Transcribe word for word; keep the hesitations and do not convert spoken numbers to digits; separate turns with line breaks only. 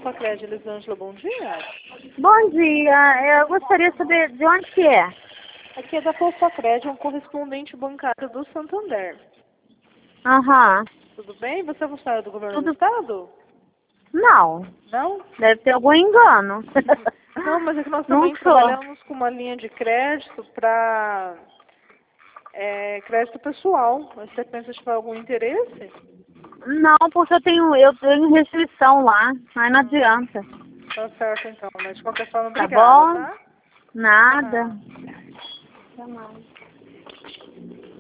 Sacred, Elisângela, bom dia.
Bom dia, eu gostaria de saber de onde que é.
Aqui é da Sacred, um correspondente bancário do Santander.
Aham.
Tudo bem? Você é funcionário do governo
Tudo...
do estado?
Não,
Não?
deve ter algum engano.
Não, mas é que nós
Não
também
sou.
trabalhamos com uma linha de crédito para é, crédito pessoal. Você pensa tiver algum interesse?
Não, porque eu tenho, eu tenho restrição lá, aí não adianta.
Tá certo então, mas de qualquer forma,
Tá
obrigada,
bom?
tá?
Nada.
Ah.
Até mais.